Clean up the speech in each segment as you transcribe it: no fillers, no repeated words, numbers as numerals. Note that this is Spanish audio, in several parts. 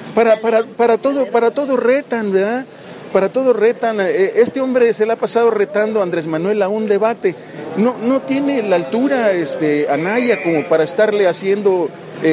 Para todo retan, ¿verdad? Para todo retan. Este hombre se le ha pasado retando a Andrés Manuel a un debate. No tiene la altura, Anaya, como para estarle haciendo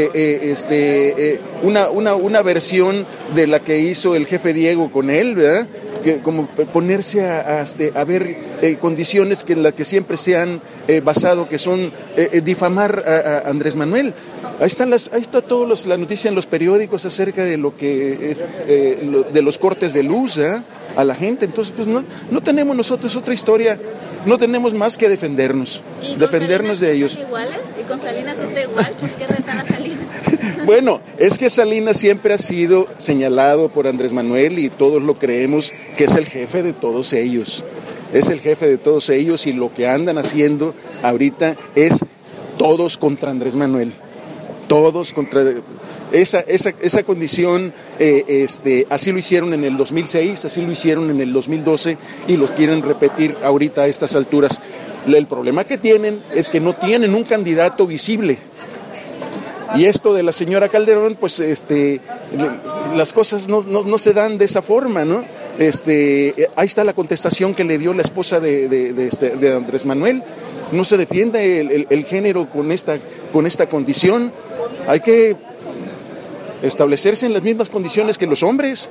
una versión de la que hizo el jefe Diego con él, ¿verdad? Que como ponerse a ver condiciones en las que siempre se han basado, que son difamar a Andrés Manuel. Ahí está toda la noticia en los periódicos acerca de lo que es de los cortes de luz a la gente. Entonces, pues no tenemos nosotros otra historia, no tenemos más que defendernos de ellos. ¿Iguales? ¿Y con Salinas está igual? ¿Por qué retan a Salinas? Bueno, es que Salinas siempre ha sido señalado por Andrés Manuel y todos lo creemos que es el jefe de todos ellos. Es el jefe de todos ellos y lo que andan haciendo ahorita es todos contra Andrés Manuel. Todos contra esa condición, así lo hicieron en el 2006, así lo hicieron en el 2012 y lo quieren repetir ahorita a estas alturas. El problema que tienen es que no tienen un candidato visible. Y esto de la señora Calderón, pues las cosas no se dan de esa forma, ¿no? Ahí está la contestación que le dio la esposa de Andrés Manuel. No se defiende el género con esta condición. Hay que establecerse en las mismas condiciones que los hombres.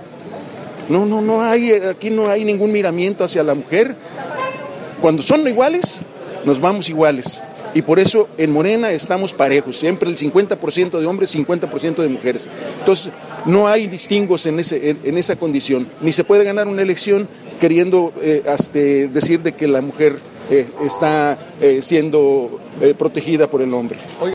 Aquí no hay ningún miramiento hacia la mujer. Cuando son iguales, nos vamos iguales. Y por eso en Morena estamos parejos, siempre el 50% de hombres, 50% de mujeres. Entonces, no hay distingos en esa condición. Ni se puede ganar una elección queriendo decir de que la mujer está siendo protegida por el hombre.